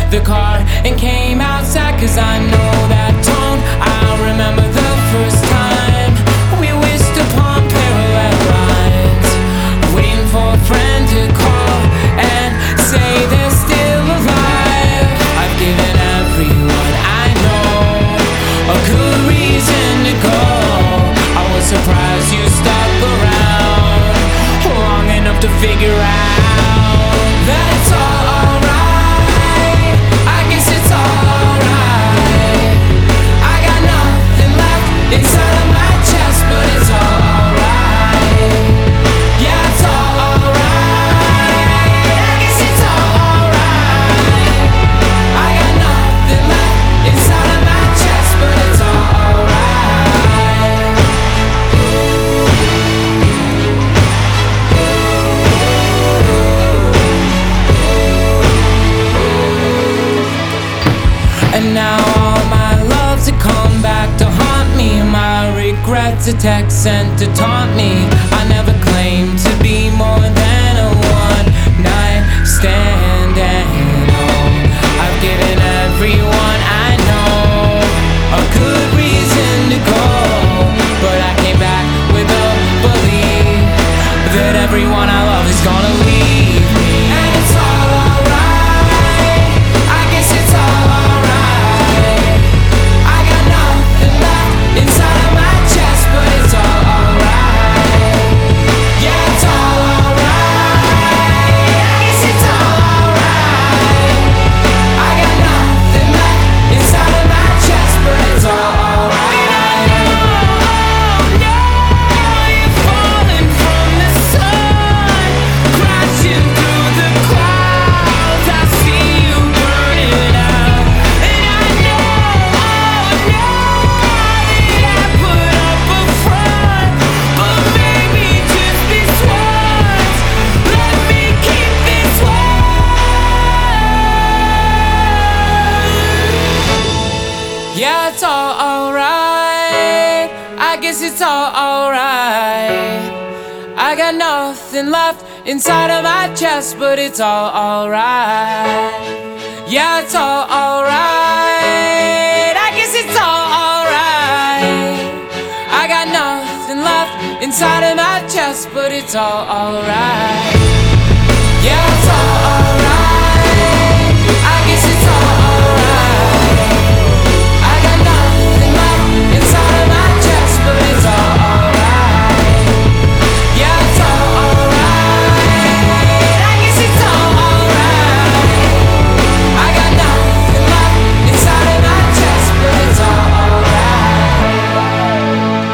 the car and came outside, 'cause I know that tone. I remember the first time we wished upon parallel lines, waiting for a friend to call and say they're still alive. I've given everyone I know a good reason to go. I was surprised you stuck around long enough to figure out that it's all alright. I guess it's all alright. I got nothing left inside of my chest, but it's all alright. Yeah, it's all alright. I guess it's all alright. I got nothing left inside of my chest, but it's all alright. And now all my loves have come back to haunt me. My regrets are text sent to taunt me. I never claimed to be more than a one night stand, and I've given everyone I know a good reason to go. But I came back with a belief that everyone I love is gonna leave me. And it's all alright. I guess it's all alright. I got nothing left inside of my chest, but it's all alright. Yeah, it's all alright. I guess it's all alright. I got nothing left inside of my chest, but it's all alright. Oh no, you're falling from the sun, crashing through the clouds. I see you burning out, and I know, oh no, that I put up a front, but maybe just this once, let me keep this one. Yeah, it's all alright. I guess it's all alright. I got nothing left inside of my chest, but it's all alright. Yeah, it's all alright. I guess it's all alright. I got nothing left inside of my chest, but it's all alright.